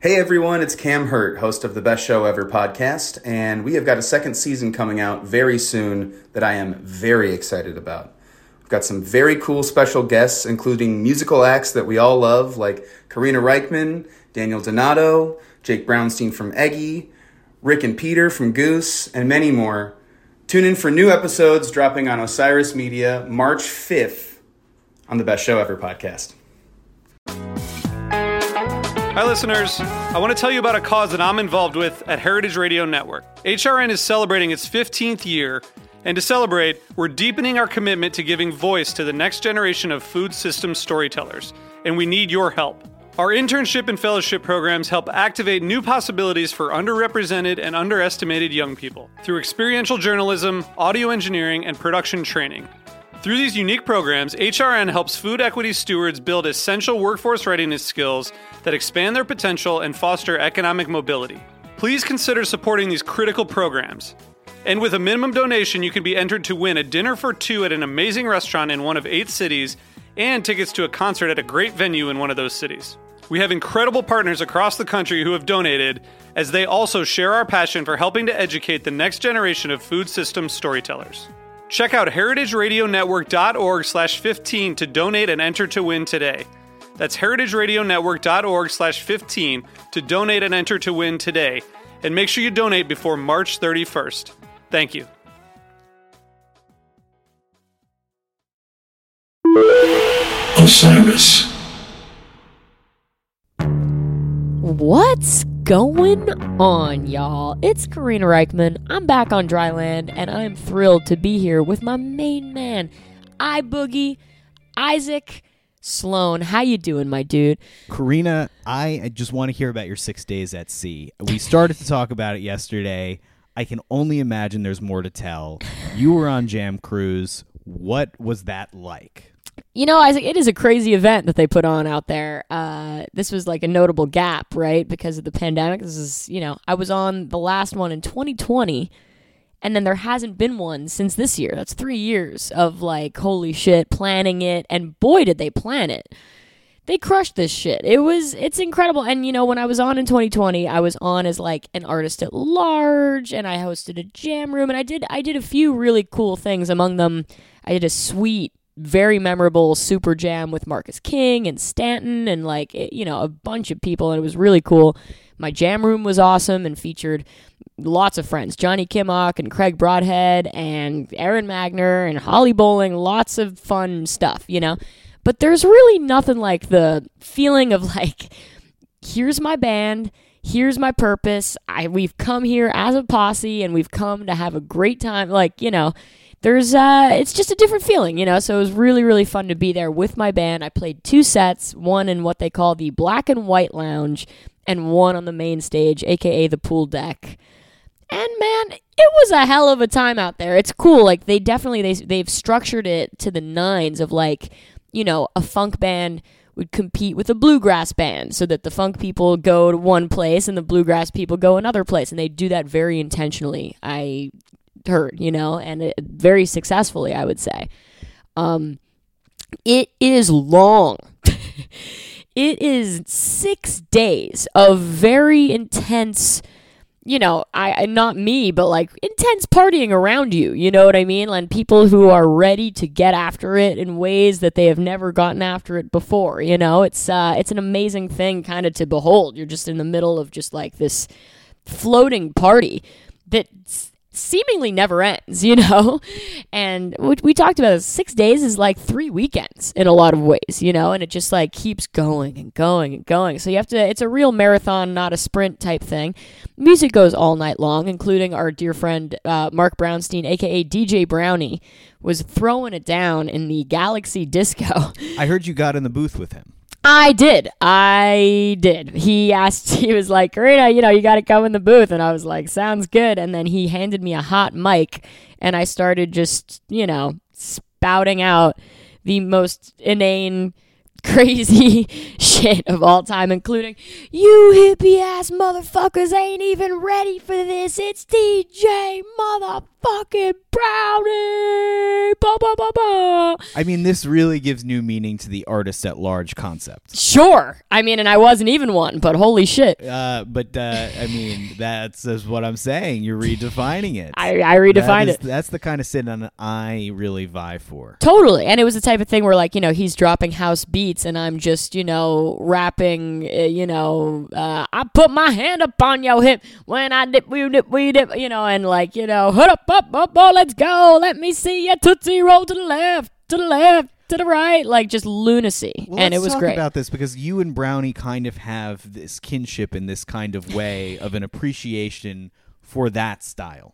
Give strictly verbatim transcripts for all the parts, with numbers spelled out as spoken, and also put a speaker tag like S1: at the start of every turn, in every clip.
S1: Hey everyone, it's Cam Hurt, host of the Best Show Ever podcast, and we have got a second season coming out very soon that I am very excited about. We've got some very cool special guests, including musical acts that we all love, like Karina Reichman, Daniel Donato, Jake Brownstein from Eggy, Rick and Peter from Goose, and many more. Tune in for new episodes dropping on Osiris Media March fifth on the Best Show Ever podcast.
S2: Hi, listeners. I want to tell you about a cause that I'm involved with at Heritage Radio Network. H R N is celebrating its fifteenth year, and to celebrate, we're deepening our commitment to giving voice to the next generation of food systems storytellers, and we need your help. Our internship and fellowship programs help activate new possibilities for underrepresented and underestimated young people through experiential journalism, audio engineering, and production training. Through these unique programs, H R N helps food equity stewards build essential workforce readiness skills that expand their potential and foster economic mobility. Please consider supporting these critical programs. And with a minimum donation, you can be entered to win a dinner for two at an amazing restaurant in one of eight cities and tickets to a concert at a great venue in one of those cities. We have incredible partners across the country who have donated, as they also share our passion for helping to educate the next generation of food systems storytellers. Check out heritageradionetwork.org slash 15 to donate and enter to win today. That's heritageradionetwork.org slash 15 to donate and enter to win today. And make sure you donate before March thirty-first. Thank you.
S3: Osiris.
S4: What's going on, y'all? It's Karina Reichman. I'm back on dry land, and I'm thrilled to be here with my main man, iBoogie, Isaac Sloan. How you doing, my dude?
S5: Karina, I just want to hear about your six days at sea. We started to talk about it yesterday. I can only imagine there's more to tell. You were on Jam Cruise. What was that like?
S4: You know, Isaac, it is a crazy event that they put on out there. Uh, this was like a notable gap, right? Because of the pandemic. This is, you know, I was on the last one in twenty twenty, and then there hasn't been one since this year. That's three years of like, holy shit, planning it. And boy, did they plan it. They crushed this shit. It was, it's incredible. And, you know, when I was on in twenty twenty, I was on as like an artist at large, and I hosted a jam room, and I did, I did a few really cool things. Among them, I did a sweet, very memorable super jam with Marcus King and Stanton and like, it, you know, a bunch of people, and it was really cool. My jam room was awesome and featured lots of friends, Johnny Kimmock and Craig Broadhead and Aaron Magner and Holly Bowling, lots of fun stuff, you know. But there's really nothing like the feeling of like, here's my band, here's my purpose. I we've come here as a posse and we've come to have a great time. Like, you know, There's, uh, it's just a different feeling, you know, so it was really, really fun to be there with my band. I played two sets, one in what they call the Black and White Lounge, and one on the main stage, aka the pool deck. And man, it was a hell of a time out there. It's cool, like, they definitely, they, they've structured it to the nines of, like, you know, a funk band would compete with a bluegrass band, so that the funk people go to one place and the bluegrass people go another place, and they do that very intentionally. I... heard, you know, and it, very successfully, I would say. Um, it is long. It is six days of very intense, you know, I not me, but like intense partying around you, you know what I mean? And people who are ready to get after it in ways that they have never gotten after it before, you know? It's uh, it's an amazing thing kind of to behold. You're just in the middle of just like this floating party that's seemingly never ends, you know? And we, we talked about it, six days is like three weekends in a lot of ways, you know? And it just like keeps going and going and going. So you have to, it's a real marathon, not a sprint type thing. Music goes all night long, including our dear friend uh, Mark Brownstein, aka D J Brownie, was throwing it down in the Galaxy Disco.
S5: I heard you got in the booth with him.
S4: I did. I did. He asked, he was like, Karina, you know, you got to come in the booth. And I was like, sounds good. And then he handed me a hot mic, and I started just, you know, spouting out the most inane, crazy shit of all time, including, you hippie ass motherfuckers ain't even ready for this. It's D J motherfucker. fucking brownie. Ba, ba, ba, ba.
S5: I mean, this really gives new meaning to the artist at large concept.
S4: Sure. I mean, and I wasn't even one, but holy shit.
S5: Uh, but uh, I mean, that's, that's what I'm saying. You're redefining it.
S4: I, I redefined
S5: That is-
S4: it.
S5: That's the kind of sit-down I really vie for.
S4: Totally. And it was the type of thing where, like, you know, he's dropping house beats and I'm just, you know, rapping, uh, you know, uh, I put my hand up on your hip when I dip, we dip, we dip, you know, and like, you know, hood up, up, up, oh, let's go. Let me see your Tootsie Roll to the left, to the left, to the right. Like, just lunacy.
S5: Well,
S4: and it
S5: let's
S4: was
S5: talk
S4: great.
S5: about this because you and Brownie kind of have this kinship in this kind of way of an appreciation for that style.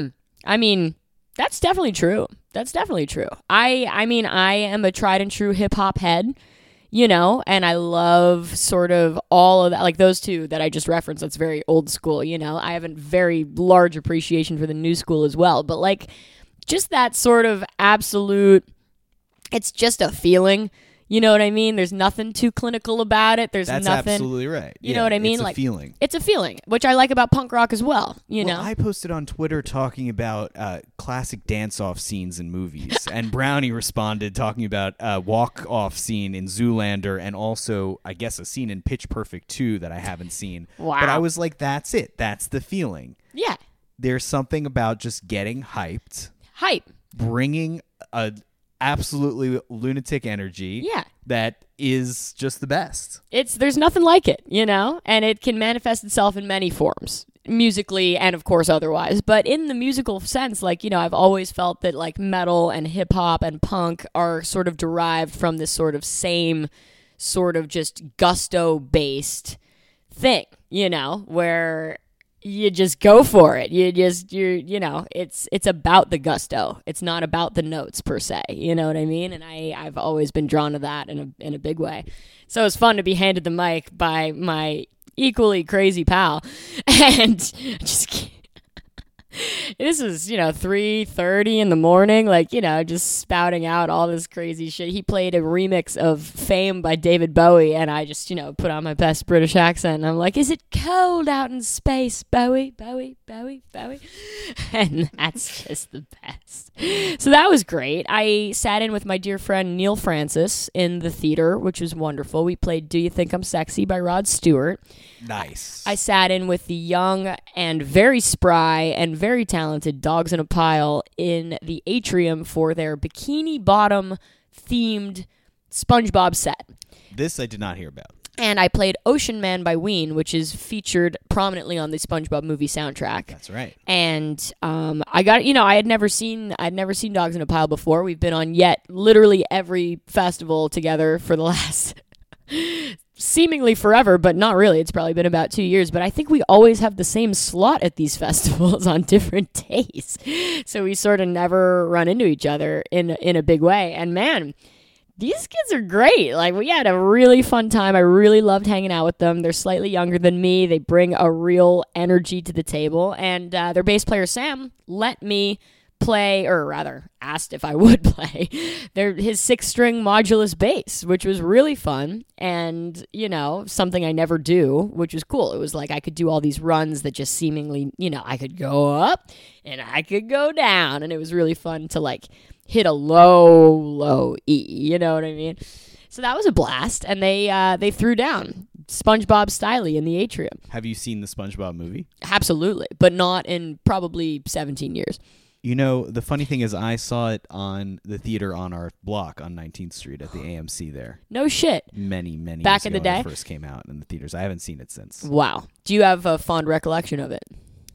S4: I mean, that's definitely true. That's definitely true. I I mean, I am a tried and true hip hop head, you know, and I love sort of all of that. Like those two that I just referenced, that's very old school, you know. I have a very large appreciation for the new school as well. But like just that sort of absolute, it's just a feeling. You know what I mean? There's nothing too clinical about it. There's
S5: That's
S4: nothing.
S5: absolutely right.
S4: You
S5: Yeah,
S4: know what I mean?
S5: It's a
S4: Like
S5: feeling.
S4: It's a feeling, which I like about punk rock as well. You
S5: Well,
S4: know,
S5: I posted on Twitter talking about uh, classic dance-off scenes in movies, and Brownie responded talking about a walk-off scene in Zoolander and also, I guess, a scene in Pitch Perfect two that I haven't seen.
S4: Wow.
S5: But I was like, that's it. That's the feeling.
S4: yeah,
S5: There's something about just getting hyped,
S4: hype.
S5: bringing a absolutely lunatic energy
S4: Yeah.
S5: that is just the best.
S4: It's there's nothing like it, you know, and it can manifest itself in many forms, musically and of course otherwise. But in the musical sense, like, you know, I've always felt that like metal and hip hop and punk are sort of derived from this sort of same sort of just gusto based thing, you know, where you just go for it. You just you you know, it's it's about the gusto. It's not about the notes per se. You know what I mean? And I I've always been drawn to that in a in a big way. So it's fun to be handed the mic by my equally crazy pal, and just. This is, you know, three thirty in the morning, like, you know, just spouting out all this crazy shit. He played a remix of Fame by David Bowie, and I just, you know, put on my best British accent, and I'm like, is it cold out in space, Bowie, Bowie, Bowie, Bowie? And that's just the best. So that was great. I sat in with my dear friend Neil Francis in the theater, which was wonderful. We played Do You Think I'm Sexy by Rod Stewart.
S5: Nice.
S4: I sat in with the young and very spry and very talented Dogs in a Pile in the atrium for their Bikini Bottom themed SpongeBob set.
S5: This I did not hear about.
S4: And I played Ocean Man by Ween, which is featured prominently on the SpongeBob movie soundtrack.
S5: That's right.
S4: And um, I got, you know, I had never seen, I'd never seen Dogs in a Pile before. We've been on yet literally every festival together for the last seemingly forever, but not really. It's probably been about two years. But I think we always have the same slot at these festivals on different days, so we sort of never run into each other in in a big way. And man, these kids are great. Like, we had a really fun time. I really loved hanging out with them. They're slightly younger than me. They bring a real energy to the table. And uh, their bass player, Sam, let me play, or rather asked if I would play, their his six-string modulus bass, which was really fun. And, you know, something I never do, which was cool. It was like I could do all these runs that just seemingly, you know, I could go up and I could go down. And it was really fun to, like, hit a low, low E, you know what I mean? So that was a blast, and they uh, they threw down SpongeBob Styley in the atrium.
S5: Have you seen the SpongeBob movie?
S4: Absolutely, but not in probably seventeen years.
S5: You know, the funny thing is I saw it on the theater on our block on nineteenth Street at the A M C there.
S4: No shit.
S5: Many, many
S4: Back
S5: years
S4: in the
S5: ago when
S4: day?
S5: it first came out in the theaters. I haven't seen it since.
S4: Wow. Do you have a fond recollection of it?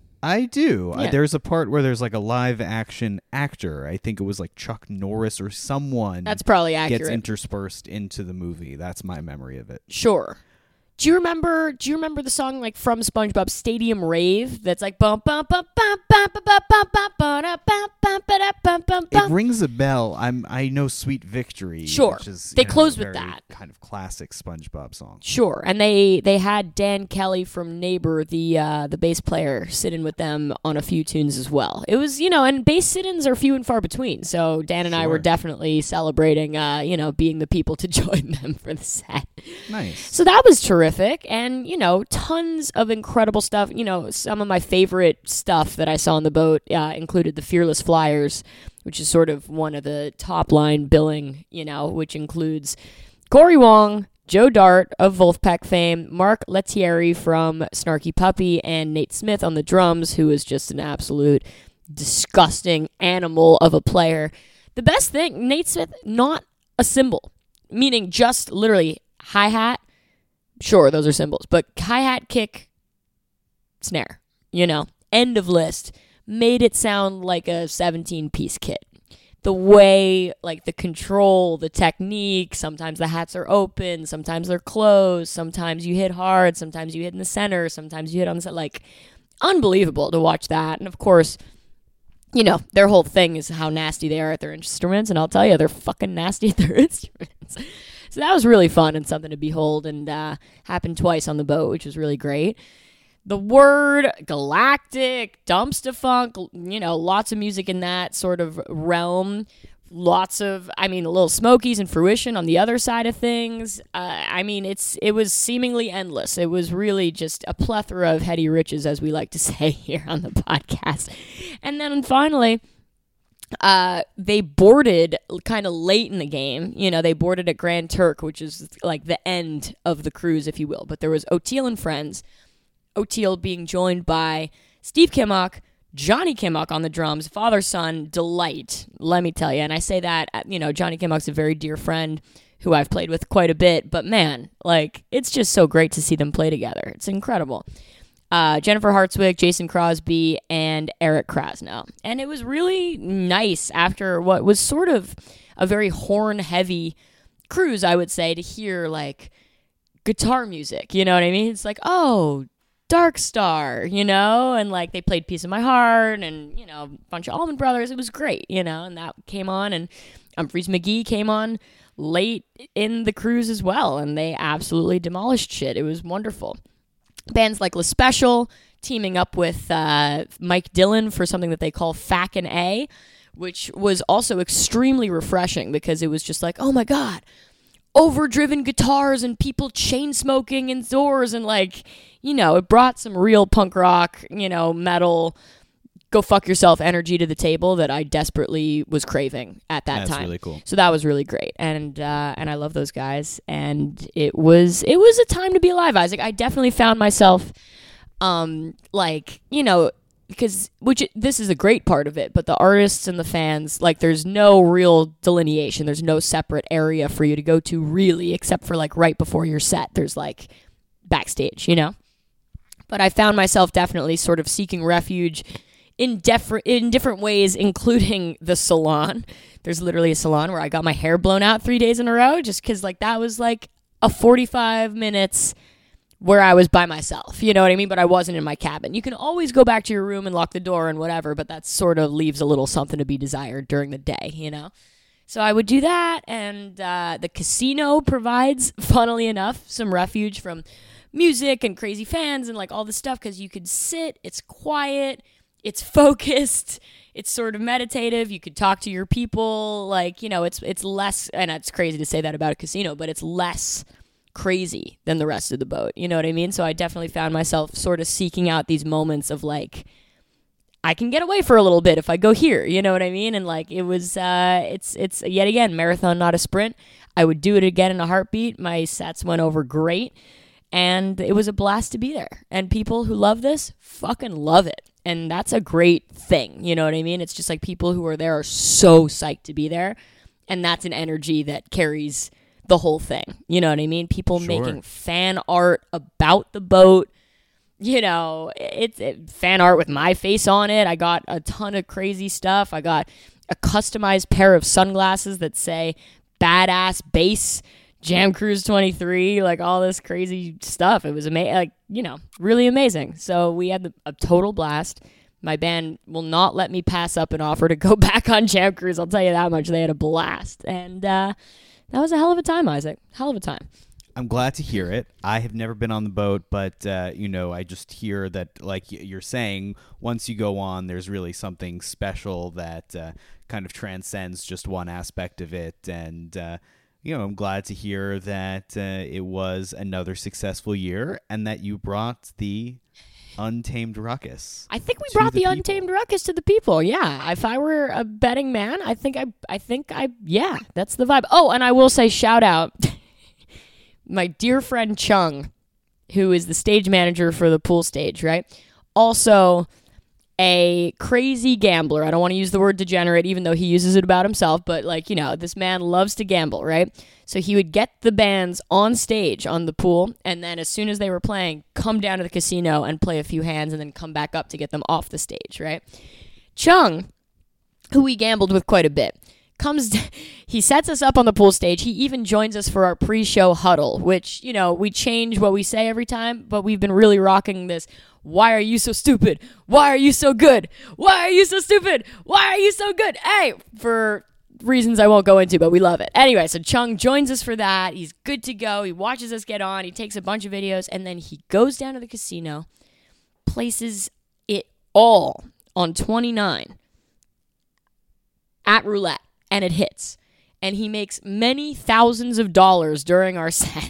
S5: I do.
S4: Yeah.
S5: Uh, there's a part where there's like a live action actor. I think it was like Chuck Norris or someone
S4: That's probably
S5: gets
S4: accurate.
S5: interspersed into the movie. That's my memory of it.
S4: Sure. Do you remember? Do you remember the song like from SpongeBob, Stadium Rave? That's like bum bum bum bum bum bum bum bum bum bum bum bum bum bum
S5: It
S4: bum.
S5: rings a bell. I'm I know Sweet Victory.
S4: Sure.
S5: Which is,
S4: They
S5: you know,
S4: closed
S5: a
S4: with
S5: very
S4: that.
S5: kind of classic SpongeBob song.
S4: Sure, and they they had Dan Kelly from Neighbor, the uh, the bass player, sit in with them on a few tunes as well. It was, you know, and bass sit-ins are few and far between. So Dan and I were
S5: Sure.
S4: definitely celebrating, uh, you know, being the people to join them for the set.
S5: Nice.
S4: So that was terrific. terrific, and you know, tons of incredible stuff. You know, some of my favorite stuff that I saw on the boat uh, included the Fearless Flyers, which is sort of one of the top line billing. You know, which includes Corey Wong, Joe Dart of Wolfpack fame, Mark Lettieri from Snarky Puppy, and Nate Smith on the drums, who is just an absolute disgusting animal of a player. The best thing, Nate Smith, not a cymbal, meaning just literally hi-hat. Sure, those are cymbals, but hi-hat, kick, snare, you know, end of list. Made it sound like a seventeen-piece kit. The way, like the control, the technique, sometimes the hats are open, sometimes they're closed, sometimes you hit hard, sometimes you hit in the center, sometimes you hit on the side, like, unbelievable to watch that. And of course, you know, their whole thing is how nasty they are at their instruments, and I'll tell you, they're fucking nasty at their instruments. So that was really fun and something to behold, and uh, happened twice on the boat, which was really great. The Word, Galactic, Dumpster Funk, you know, lots of music in that sort of realm. Lots of, I mean, Little Smokies and Fruition on the other side of things. Uh, I mean, it's it was seemingly endless. It was really just a plethora of heady riches, as we like to say here on the podcast. And then finally, uh, they boarded kind of late in the game. You know, they boarded at Grand Turk, which is like the end of the cruise, if you will. But there was Oteil and friends. Oteil being joined by Steve Kimmock, Johnny Kimmock on the drums, father-son delight, let me tell you. And I say that, you know, Johnny Kimmock's a very dear friend who I've played with quite a bit. But man, like, it's just so great to see them play together. It's incredible. Uh, Jennifer Hartswick, Jason Crosby, and Eric Krasnow. And it was really nice after what was sort of a very horn-heavy cruise, I would say, to hear, like, guitar music. You know what I mean? It's like, oh, Dark Star, you know, and like they played Piece of My Heart and, you know, a bunch of Allman Brothers. It was great, you know, and that came on, and Humphreys McGee came on late in the cruise as well, and they absolutely demolished shit. It was wonderful. Bands like La Special teaming up with uh, Mike Dillon for something that they call F A C and A, which was also extremely refreshing because it was just like, oh my God, overdriven guitars and people chain smoking indoors, and like, you know, it brought some real punk rock, you know, metal, go fuck yourself energy to the table that I desperately was craving at that
S5: That's
S4: time.
S5: That's really cool.
S4: So that was really great, and uh, and I love those guys, and it was it was a time to be alive, Isaac. I definitely found myself, um, like, you know, because which this is a great part of it, but the artists and the fans, like, there's no real delineation. There's no separate area for you to go to, really, except for like right before your set. There's like backstage, you know. But I found myself definitely sort of seeking refuge in def- in different ways, including the salon. There's literally a salon where I got my hair blown out three days in a row, just because like that was like a forty-five minutes where I was by myself, you know what I mean? But I wasn't in my cabin. You can always go back to your room and lock the door and whatever, but that sort of leaves a little something to be desired during the day, you know? So I would do that, and uh, the casino provides, funnily enough, some refuge from music and crazy fans and like all this stuff, because you could sit, it's quiet, it's focused, it's sort of meditative, you could talk to your people, like, you know, it's it's less, and it's crazy to say that about a casino, but it's less crazy than the rest of the boat, you know what I mean? So I definitely found myself sort of seeking out these moments of like, I can get away for a little bit if I go here, you know what I mean? And like, it was, uh, it's, it's yet again, marathon, not a sprint. I would do it again in a heartbeat. My sets went over great, and it was a blast to be there. And people who love this fucking love it. And that's a great thing, you know what I mean? It's just like people who are there are so psyched to be there. And that's an energy that carries the whole thing, you know what I mean? People
S5: Sure.
S4: making fan art about the boat. You know, it's it, fan art with my face on it. I got a ton of crazy stuff. I got a customized pair of sunglasses that say badass bass Jam Cruise twenty-three, like all this crazy stuff. It was amazing, like, you know, really amazing. So we had the, a total blast. My band will not let me pass up an offer to go back on Jam Cruise. I'll tell you that much. They had a blast. And uh, that was a hell of a time, Isaac. Hell of a time.
S5: I'm glad to hear it. I have never been on the boat, but, uh, you know, I just hear that, like you're saying, once you go on, there's really something special that uh, kind of transcends just one aspect of it. And, uh, you know, I'm glad to hear that uh, it was another successful year and that you brought the Untamed Ruckus.
S4: I think we
S5: to
S4: brought the,
S5: the
S4: Untamed
S5: people.
S4: Ruckus to the people. Yeah, if I were a betting man, I think I, I think I, yeah, that's the vibe. Oh, and I will say, shout out, my dear friend Chung, who is the stage manager for the pool stage, right? Also a crazy gambler. I don't want to use the word degenerate, even though he uses it about himself, but like, you know, this man loves to gamble, right? So he would get the bands on stage on the pool, and then as soon as they were playing, come down to the casino and play a few hands and then come back up to get them off the stage, right? Chung, who we gambled with quite a bit, comes, he sets us up on the pool stage. He even joins us for our pre-show huddle, which, you know, we change what we say every time, but we've been really rocking this. Why are you so stupid? Why are you so good? Why are you so stupid? Why are you so good? Hey, for reasons I won't go into, but we love it. Anyway, so Chung joins us for that. He's good to go. He watches us get on. He takes a bunch of videos, and then he goes down to the casino, places it all on twenty-nine at roulette, and it hits. And he makes many thousands of dollars during our set.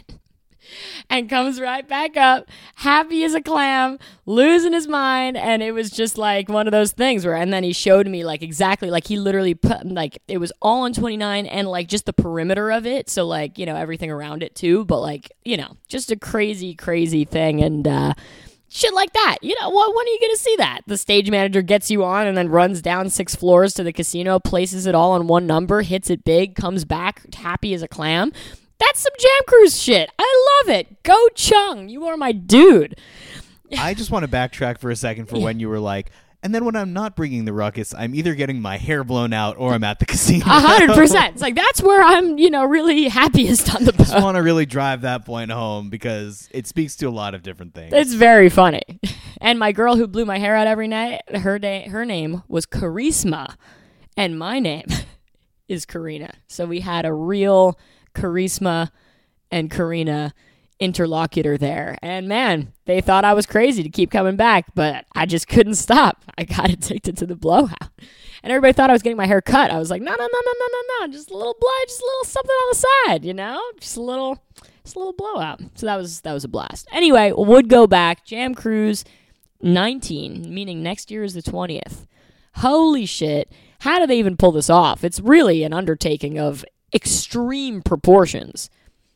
S4: And comes right back up, happy as a clam, losing his mind, and it was just like one of those things where, and then he showed me like exactly, like he literally put, like it was all on twenty-nine and like just the perimeter of it, so like, you know, everything around it too, but like, you know, just a crazy, crazy thing, and uh, shit like that. You know, what? When are you going to see that? The stage manager gets you on and then runs down six floors to the casino, places it all on one number, hits it big, comes back happy as a clam. That's some Jam Cruise shit. I love it. Go Chung. You are my dude.
S5: I just want to backtrack for a second for when you were like, and then when I'm not bringing the ruckus, I'm either getting my hair blown out or I'm at the casino.
S4: A hundred percent. It's like, that's where I'm, you know, really happiest on the boat.
S5: I just want to really drive that point home because it speaks to a lot of different things.
S4: It's very funny. And my girl who blew my hair out every night, her day, her name was Charisma, and my name is Karina. So we had a real Charisma and Karina interlocutor there, and man, they thought I was crazy to keep coming back, but I just couldn't stop. I got addicted to the blowout, and everybody thought I was getting my hair cut. I was like, no, no, no, no, no, no, no, just a little blood, just a little something on the side, you know, just a little, just a little blowout. So that was that was a blast. Anyway, would go back. Jam Cruise nineteen, meaning next year is the twentieth. Holy shit! How do they even pull this off? It's really an undertaking of extreme proportions.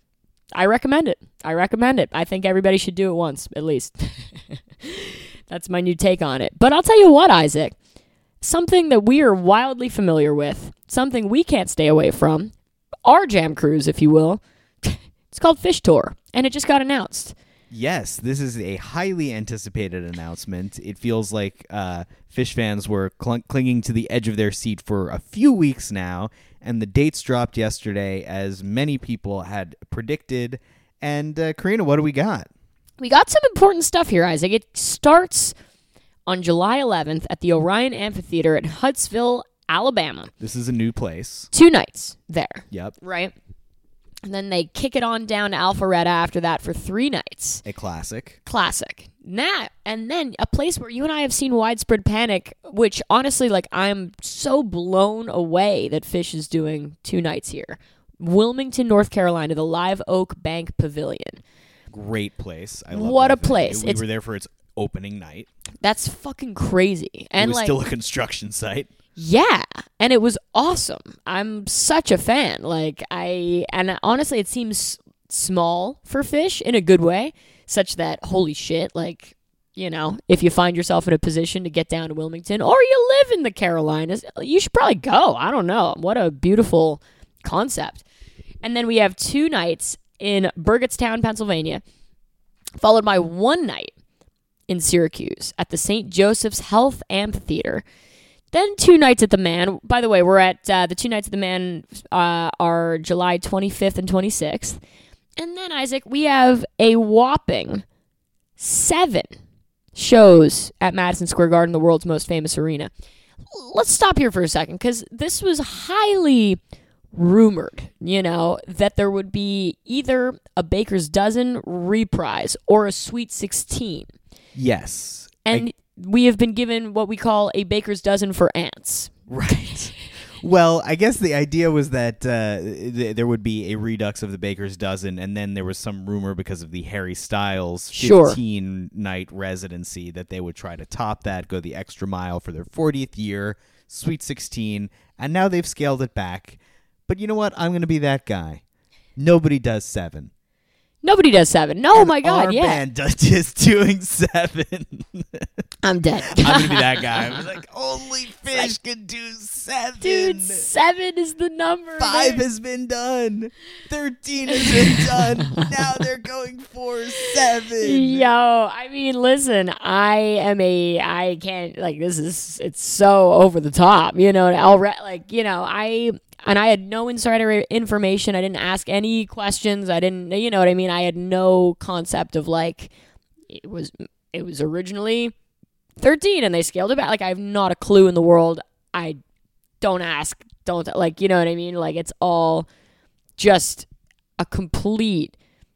S4: I recommend it. I recommend it. I think everybody should do it once, at least. That's my new take on it. But I'll tell you what, Isaac, something that we are wildly familiar with, something we can't stay away from, our Jam Cruise, if you will, it's called Fish Tour, and it just got announced.
S5: Yes, this is a highly anticipated announcement. It feels like uh, Fish fans were cl- clinging to the edge of their seat for a few weeks now, and the dates dropped yesterday, as many people had predicted. And uh, Karina, what do we got?
S4: We got some important stuff here, Isaac. It starts on July eleventh at the Orion Amphitheater in Huntsville, Alabama.
S5: This is a new place.
S4: Two nights there.
S5: Yep.
S4: Right? And then they kick it on down to Alpharetta after that for three nights.
S5: A classic.
S4: Classic. Nah, and then a place where you and I have seen Widespread Panic, which honestly, like, I'm so blown away that Fish is doing two nights here. Wilmington, North Carolina, the Live Oak Bank Pavilion.
S5: Great place. I love
S4: What
S5: that
S4: a
S5: thing.
S4: place.
S5: We
S4: It's-
S5: were there for its opening night.
S4: That's fucking crazy. And
S5: it was
S4: like,
S5: still a construction site.
S4: yeah, and it was awesome. I'm such a fan. Like, I, and honestly, it seems small for Fish in a good way, such that, holy shit, like, you know, if you find yourself in a position to get down to Wilmington, or you live in the Carolinas, you should probably go. I don't know. What a beautiful concept. And then we have two nights in Burgettstown, Pennsylvania, followed by one night in Syracuse at the Saint Joseph's Health Amphitheater. Then two nights at the Man. By the way, we're at uh, the two nights at the Man uh, are July twenty-fifth and twenty-sixth. And then, Isaac, we have a whopping seven shows at Madison Square Garden, the world's most famous arena. Let's stop here for a second, because this was highly rumored, you know, that there would be either a Baker's Dozen reprise or a Sweet sixteen.
S5: Yes.
S4: And
S5: I-
S4: we have been given what we call a Baker's Dozen for ants.
S5: Right. Well, I guess the idea was that uh, th- there would be a redux of the Baker's Dozen, and then there was some rumor because of the Harry Styles
S4: Sure.
S5: fifteen-night residency that they would try to top that, go the extra mile for their fortieth year, Sweet sixteen, and now they've scaled it back. But you know what? I'm going to be that guy. Nobody does seven.
S4: Nobody does seven. No,
S5: And
S4: my God,
S5: our
S4: yeah.
S5: band does just doing seven.
S4: I'm dead.
S5: I'm going to be that guy. I'm like, only Fish can do seven.
S4: Dude, seven is the number.
S5: Five
S4: man.
S5: has been done. Thirteen has been done. Now they're going for seven.
S4: Yo, I mean, listen, I am a, I can't, like, this is, it's so over the top, you know, already, like, you know, I, and I had no insider information. I didn't ask any questions. I didn't, you know what I mean? I had no concept of, like, it was, it was originally thirteen and they scaled it back. Like, I have not a clue in the world. I don't ask, don't, like, you know what I mean? Like, it's all just a complete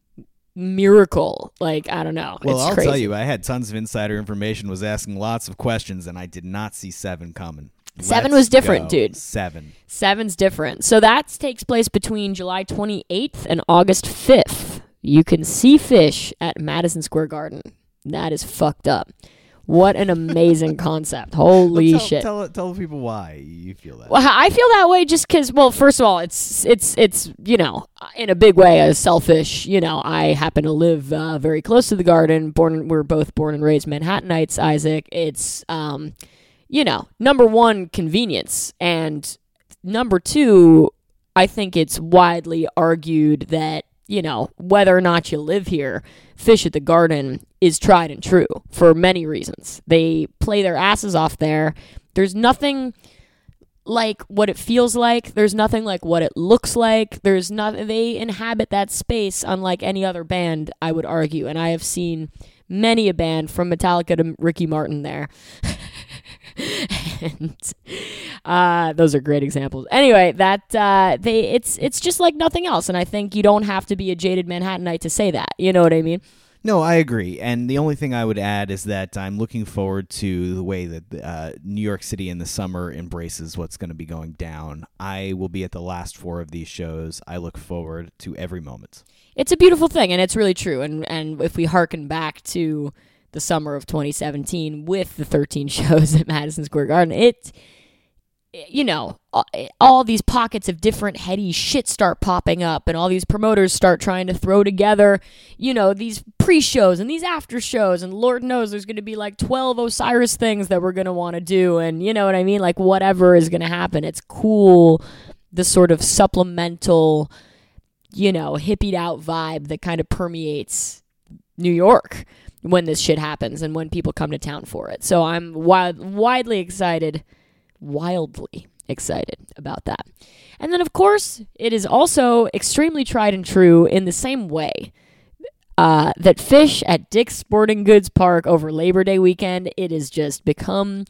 S4: miracle. Like, I don't know.
S5: Well,
S4: it's
S5: I'll
S4: crazy.
S5: tell you, I had tons of insider information, was asking lots of questions, and I did not see seven coming.
S4: Seven
S5: Let's
S4: was different,
S5: go.
S4: dude.
S5: Seven.
S4: Seven's different. So that takes place between July twenty-eighth and August fifth. You can see Fish at Madison Square Garden. That is fucked up. What an amazing concept. Holy
S5: Well, tell,
S4: shit.
S5: Tell, tell people why you feel that.
S4: Well, I feel that way just because, well, first of all, it's, it's, it's, you know, in a big way, as selfish, you know, I happen to live uh, very close to the Garden. Born, we're both born and raised Manhattanites, Isaac. It's, um, you know, number one, convenience. And number two, I think it's widely argued that, you know, whether or not you live here, Fish at the Garden is tried and true for many reasons. They play their asses off there. There's nothing like what it feels like. There's nothing like what it looks like. There's nothing. They inhabit that space unlike any other band, I would argue. And I have seen many a band from Metallica to Ricky Martin there. and uh, those are great examples. Anyway, that uh, they it's it's just like nothing else, and I think you don't have to be a jaded Manhattanite to say that. You know what I mean?
S5: No, I agree. And the only thing I would add is that I'm looking forward to the way that uh, New York City in the summer embraces what's going to be going down. I will be at the last four of these shows. I look forward to every moment.
S4: It's a beautiful thing, and it's really true. And and if we hearken back to the summer of twenty seventeen with the thirteen shows at Madison Square Garden, it, you know, all these pockets of different heady shit start popping up, and all these promoters start trying to throw together, you know, these pre-shows and these after shows, and Lord knows there's going to be like twelve Osiris things that we're going to want to do, and you know what I mean? Like, whatever is going to happen. It's cool, the sort of supplemental, you know, hippied out vibe that kind of permeates New York when this shit happens and when people come to town for it. So I'm wild, widely excited, wildly excited about that. And then, of course, it is also extremely tried and true in the same way uh, that Fish at Dick's Sporting Goods Park over Labor Day weekend, it has just become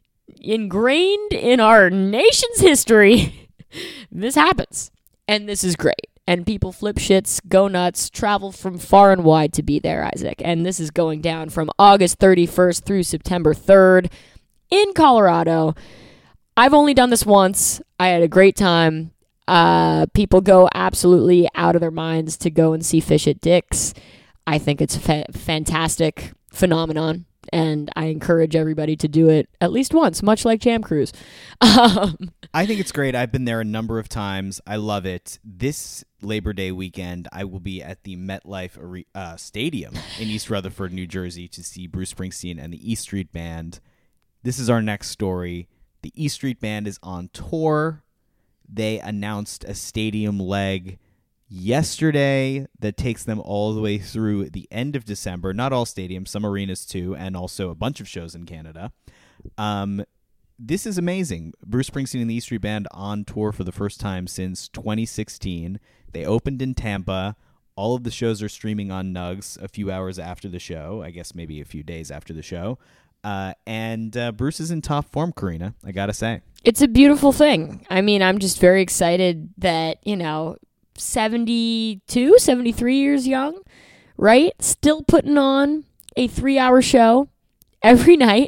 S4: ingrained in our nation's history. This happens, and this is great. And people flip shits, go nuts, travel from far and wide to be there, Isaac. And this is going down from August thirty-first through September third in Colorado. I've only done this once. I had a great time. Uh, people go absolutely out of their minds to go and see Fish at Dick's. I think it's a fa- fantastic phenomenon, and I encourage everybody to do it at least once, much like Jam Cruise. Um,
S5: I think it's great. I've been there a number of times. I love it. This Labor Day weekend, I will be at the MetLife uh, Stadium in East Rutherford, New Jersey, to see Bruce Springsteen and the E Street Band. This is our next story. The E Street Band is on tour. They announced a stadium leg yesterday that takes them all the way through the end of December. Not all stadiums, some arenas too, and also a bunch of shows in Canada. Um, this is amazing. Bruce Springsteen and the E Street Band on tour for the first time since twenty sixteen. They opened in Tampa. All of the shows are streaming on Nugs a few hours after the show. I guess maybe a few days after the show. Uh, and uh, Bruce is in top form, Karina, I gotta say.
S4: It's a beautiful thing. I mean, I'm just very excited that, you know, seventy-two, seventy-three years young, right? Still putting on a three-hour show every night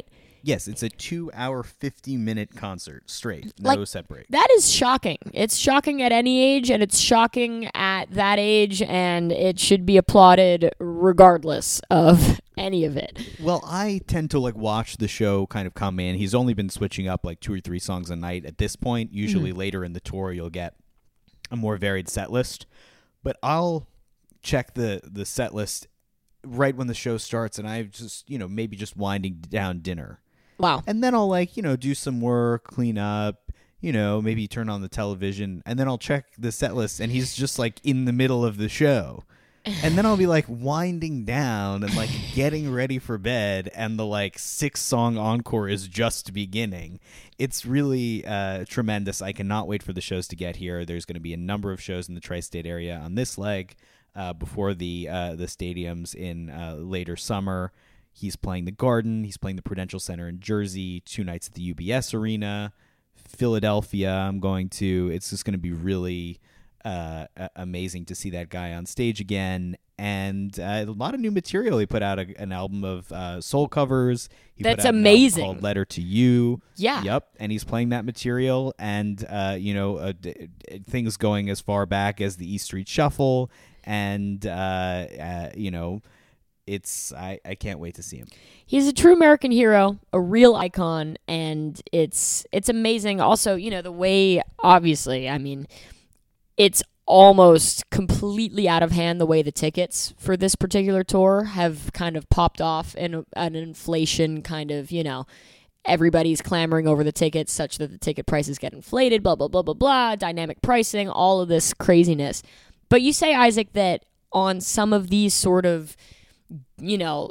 S5: Yes, it's a two-hour, fifty-minute concert straight, no
S4: Like,
S5: set break.
S4: That is shocking. It's shocking at any age, and it's shocking at that age, and it should be applauded regardless of any of it.
S5: Well, I tend to like watch the show kind of come in. He's only been switching up like two or three songs a night at this point. Usually
S4: Mm-hmm.
S5: later in the tour, you'll get a more varied set list. But I'll check the the set list right when the show starts, and I just, you know, maybe just winding down dinner.
S4: Wow.
S5: And then I'll like, you know, do some work, clean up, you know, maybe turn on the television, and then I'll check the set list, and he's just like in the middle of the show. And then I'll be like winding down and like getting ready for bed, and the like six song encore is just beginning. It's really uh, tremendous. I cannot wait for the shows to get here. There's going to be a number of shows in the tri-state area on this leg uh, before the uh, the stadiums in uh, later summer. He's playing the Garden. He's playing the Prudential Center in Jersey. Two nights at the U B S Arena, Philadelphia. I'm going to. It's just going to be really uh, amazing to see that guy on stage again. And uh, a lot of new material. He put out a, an album of uh, soul covers. He
S4: That's
S5: put out
S4: amazing.
S5: An album called Letter to You.
S4: Yeah.
S5: Yep. And he's playing that material, and uh, you know, uh, d- d- things going as far back as the E Street Shuffle, and uh, uh, you know, it's I, I can't wait to see him.
S4: He's a true American hero, a real icon, and it's it's amazing. Also, you know, the way, obviously, I mean, it's almost completely out of hand the way the tickets for this particular tour have kind of popped off in a, an inflation kind of, you know, everybody's clamoring over the tickets such that the ticket prices get inflated, blah, blah, blah, blah, blah, dynamic pricing, all of this craziness. But you say, Isaac, that on some of these sort of, you know,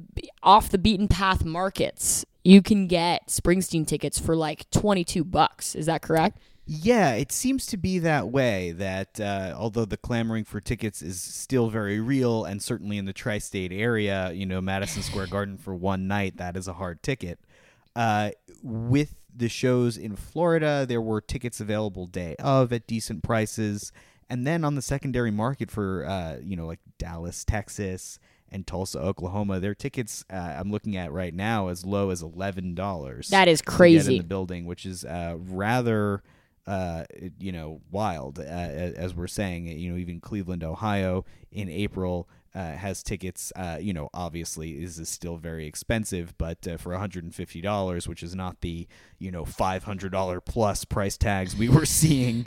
S4: off the beaten path markets, you can get Springsteen tickets for like twenty-two bucks. Is that correct?
S5: Yeah, it seems to be that way, that uh, although the clamoring for tickets is still very real, and certainly in the tri-state area, you know, Madison Square Garden for one night, that is a hard ticket. Uh, with the shows in Florida, there were tickets available day of at decent prices. And then on the secondary market for, uh, you know, like Dallas, Texas, and Tulsa, Oklahoma, their tickets uh, I'm looking at right now as low as eleven dollars.
S4: That is
S5: To get
S4: crazy.
S5: in the building, which is uh, rather... Uh, you know, wild, uh, as we're saying. You know, even Cleveland, Ohio, in April uh, has tickets. Uh, you know, obviously, is is still very expensive, but uh, for one hundred fifty dollars, which is not the you know five hundred dollars plus price tags we were seeing.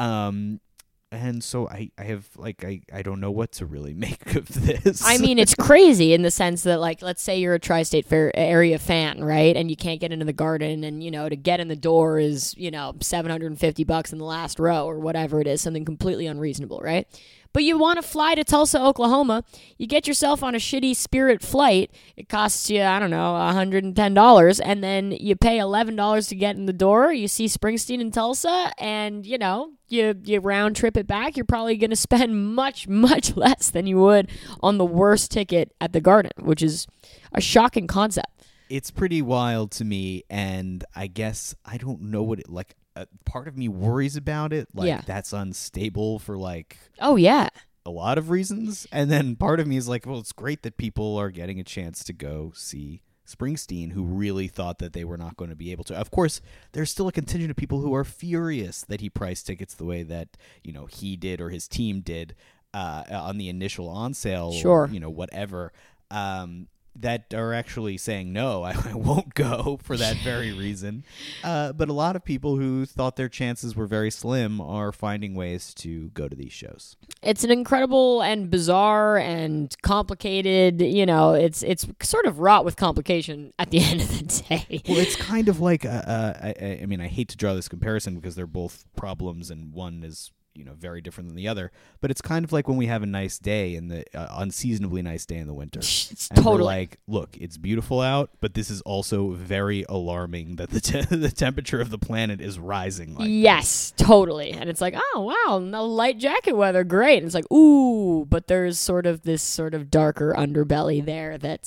S5: Um, and so I, I have like I, I don't know what to really make of this.
S4: I mean, it's crazy in the sense that, like, let's say you're a tri-state fair area fan, right? And you can't get into the Garden, and, you know, to get in the door is, you know, seven hundred fifty bucks in the last row or whatever it is, something completely unreasonable, right? But you want to fly to Tulsa, Oklahoma, you get yourself on a shitty Spirit flight, it costs you, I don't know, one hundred ten dollars, and then you pay eleven dollars to get in the door, you see Springsteen in Tulsa, and, you know, you, you round trip it back, you're probably going to spend much, much less than you would on the worst ticket at the Garden, which is a shocking concept.
S5: It's pretty wild to me, and I guess I don't know what it, like, uh, part of me worries about it, like,
S4: Yeah.
S5: that's unstable for, like,
S4: Oh, yeah.
S5: a lot of reasons, and then part of me is like, well, it's great that people are getting a chance to go see Springsteen, who really thought that they were not going to be able to. Of course, there's still a contingent of people who are furious that he priced tickets the way that, you know, he did or his team did uh, on the initial on sale,
S4: Sure.
S5: or, you know, whatever, um, that are actually saying, no, I, I won't go for that very reason. Uh, but a lot of people who thought their chances were very slim are finding ways to go to these shows.
S4: It's an incredible and bizarre and complicated, you know, it's it's sort of wrought with complication at the end of the day.
S5: Well, it's kind of like, uh, uh, I, I mean, I hate to draw this comparison because they're both problems and one is, you know, very different than the other, but it's kind of like when we have a nice day in the uh, unseasonably nice day in the winter.
S4: It's
S5: And we're
S4: totally.
S5: like, look, it's beautiful out, but this is also very alarming that the te- the temperature of the planet is rising. Like
S4: Yes, totally. And it's like, oh, wow, no light jacket weather, great. And it's like, ooh, but there's sort of this sort of darker underbelly there that's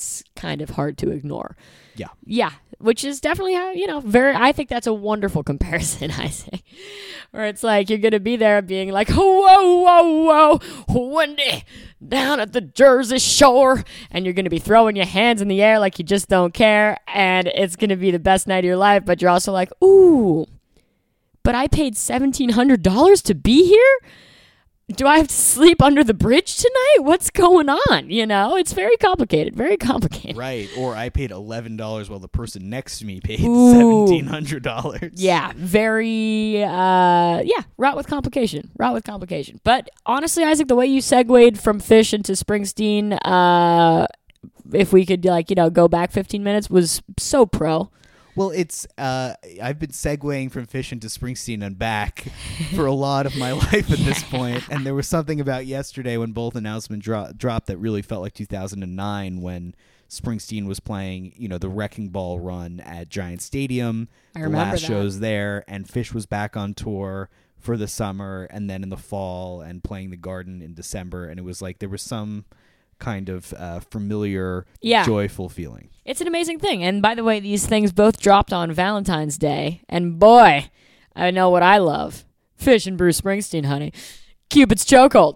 S4: kind of hard to ignore.
S5: Yeah.
S4: Yeah, which is definitely how, you know, very, I think that's a wonderful comparison, I say. Where it's like you're going to be there being like, whoa, whoa, whoa, Wendy, down at the Jersey Shore. And you're going to be throwing your hands in the air like you just don't care. And it's going to be the best night of your life. But you're also like, ooh, but I paid seventeen hundred dollars to be here? Do I have to sleep under the bridge tonight? What's going on? You know, it's very complicated, very complicated.
S5: Right. Or I paid eleven dollars while the person next to me paid
S4: Ooh.
S5: seventeen hundred dollars.
S4: Yeah, very, uh, yeah, route with complication, route with complication. But honestly, Isaac, the way you segued from Fish into Springsteen, uh, if we could, like, you know, go back fifteen minutes, was so pro.
S5: Well, it's uh, I've been segueing from Fish into Springsteen and back for a lot of my life at this point. And there was something about yesterday when both announcements dro- dropped that really felt like two thousand nine when Springsteen was playing, you know, the Wrecking Ball run at Giant Stadium.
S4: I
S5: the
S4: remember
S5: last
S4: that.
S5: shows there, and Fish was back on tour for the summer and then in the fall and playing the Garden in December. And it was like there was some kind of uh, familiar,
S4: Yeah.
S5: joyful feeling.
S4: It's an amazing thing. And by the way, these things both dropped on Valentine's Day. And boy, I know what I love. Fish and Bruce Springsteen, honey. Cupid's Chokehold.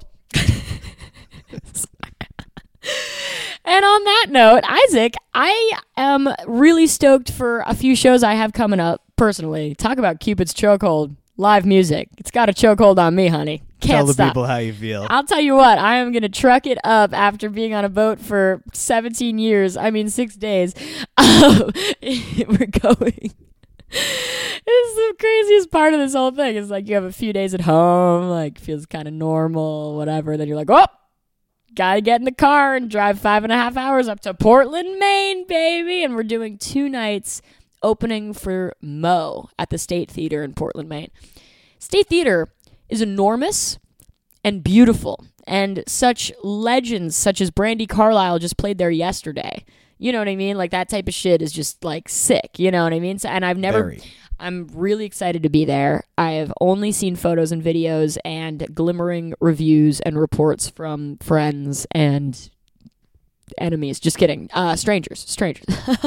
S4: And on that note, Isaac, I am really stoked for a few shows I have coming up personally. Talk about Cupid's Chokehold. Live music. It's got a chokehold on me, honey. Can't
S5: Tell the
S4: stop.
S5: people how you feel.
S4: I'll tell you what, I am going to truck it up after being on a boat for seventeen years. I mean, six days. Um, we're going. This is the craziest part of this whole thing. It's like you have a few days at home, like feels kind of normal, whatever. Then you're like, oh, gotta get in the car and drive five and a half hours up to Portland, Maine, baby. And we're doing two nights opening for Mo at the State Theater in Portland, Maine. State Theater is enormous and beautiful, and such legends such as Brandi Carlile just played there yesterday. You know what I mean? Like, that type of shit is just like sick. You know what I mean? So, and I've never.
S5: Very.
S4: I'm really excited to be there. I have only seen photos and videos and glimmering reviews and reports from friends and enemies. Just kidding. Uh, strangers. Strangers.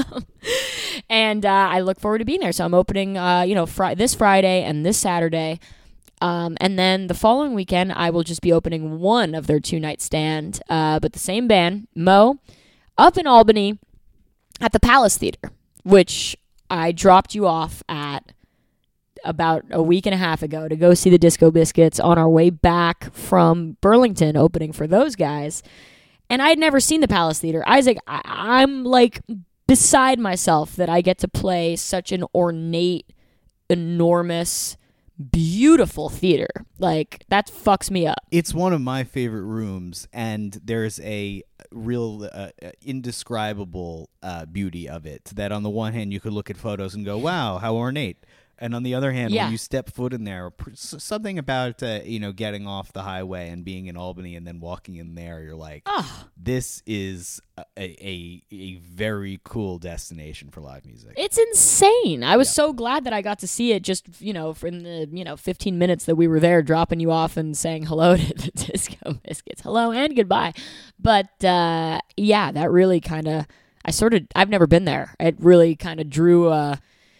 S4: And uh, I look forward to being there. So I'm opening, uh, you know, fri- this Friday and this Saturday. Um, and then the following weekend, I will just be opening one of their two-night stand. Uh, but the same band, Mo, up in Albany at the Palace Theater, which I dropped you off at about a week and a half ago to go see the Disco Biscuits on our way back from Burlington, opening for those guys. And I had never seen the Palace Theater. Isaac, I- I'm like beside myself that I get to play such an ornate, enormous, beautiful theater. Like, that fucks me up.
S5: It's one of my favorite rooms, and there's a real uh, indescribable uh, beauty of it that on the one hand you could look at photos and go, wow, how ornate. And on the other hand,
S4: Yeah.
S5: when you step foot in there, pr- s- something about uh, you know getting off the highway and being in Albany and then walking in there, you're like,
S4: Oh,
S5: this is a, a a very cool destination for live music.
S4: it's insane. I was so glad that I got to see it just, you know, for in the, you know, fifteen minutes that we were there, dropping you off and saying hello to the Disco Biscuits. Hello and goodbye. But, uh, yeah, that really kind of, I sort of, I've never been there. It really kind of drew, uh,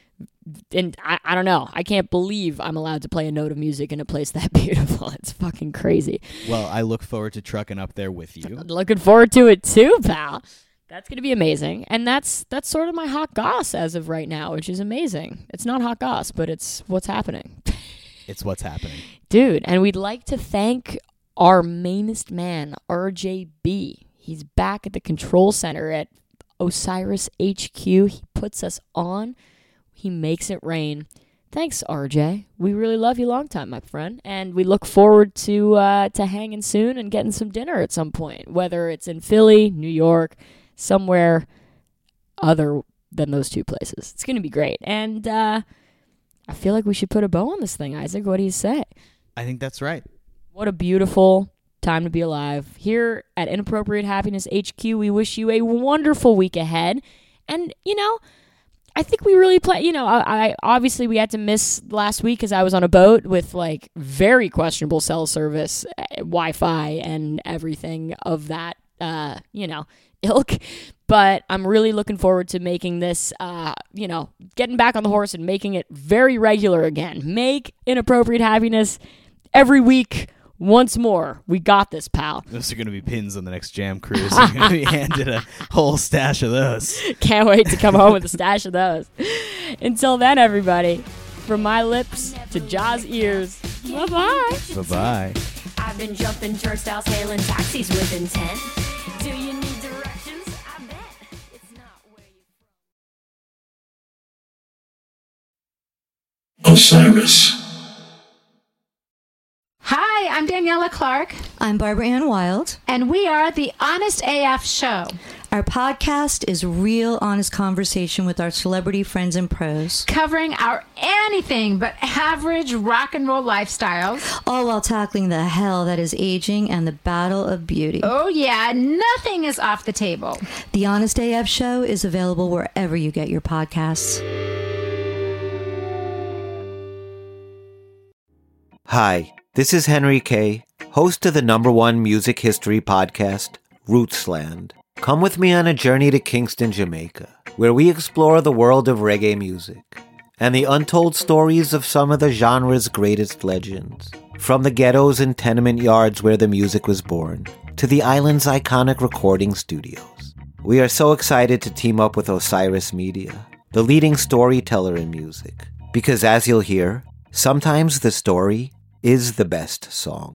S4: and I, I don't know. I can't believe I'm allowed to play a note of music in a place that beautiful. It's fucking crazy.
S5: Well, I look forward to trucking up there with you.
S4: Looking forward to it too, pal. That's going to be amazing. And that's that's sort of my hot goss as of right now, which is amazing. It's not hot goss, but it's what's happening.
S5: It's what's happening.
S4: Dude, and we'd like to thank our mainest man, R J B. He's back at the control center at Osiris H Q. He puts us on. He makes it rain. Thanks, R J. We really love you long time, my friend. And we look forward to uh, to hanging soon and getting some dinner at some point, whether it's in Philly, New York, somewhere other than those two places. It's going to be great. And uh, I feel like we should put a bow on this thing, Isaac. What do you say?
S5: I think that's right.
S4: What a beautiful time to be alive. Here at Inappropriate Happiness H Q, we wish you a wonderful week ahead. And, you know, I think we really play, you know, I, I obviously we had to miss last week because I was on a boat with like very questionable cell service, uh, Wi-Fi and everything of that, uh, you know, ilk. But I'm really looking forward to making this, uh, you know, getting back on the horse and making it very regular again. Make Inappropriate Happiness every week. Once more, we got this, pal.
S5: Those are going to be pins on the next Jam Cruise. You're going to be handed a whole stash of those.
S4: Can't wait to come home with a stash of those. Until then, everybody, from my lips to Jaws' ears, bye-bye.
S5: Bye-bye.
S3: I've been jumping turnstiles, hailing taxis with intent. Do you need directions? I bet it's not where you
S6: Osiris.
S7: Hi, I'm Daniela Clark,
S8: I'm Barbara Ann Wild.
S7: and we are the Honest A F Show.
S8: Our podcast is real honest conversation with our celebrity friends and pros,
S7: Covering our anything but average rock and roll lifestyles.
S8: all while tackling the hell that is aging and the battle of beauty.
S7: Oh, yeah, nothing is off the table.
S8: The Honest A F Show is available wherever you get your podcasts.
S9: Hi, this is Henry Kay, host of the number one music history podcast, Rootsland. Come with me on a journey to Kingston, Jamaica, where we explore the world of reggae music and the untold stories of some of the genre's greatest legends. From the ghettos and tenement yards where the music was born, to the island's iconic recording studios. We are so excited to team up with Osiris Media, the leading storyteller in music, because as you'll hear, sometimes the story is the best song.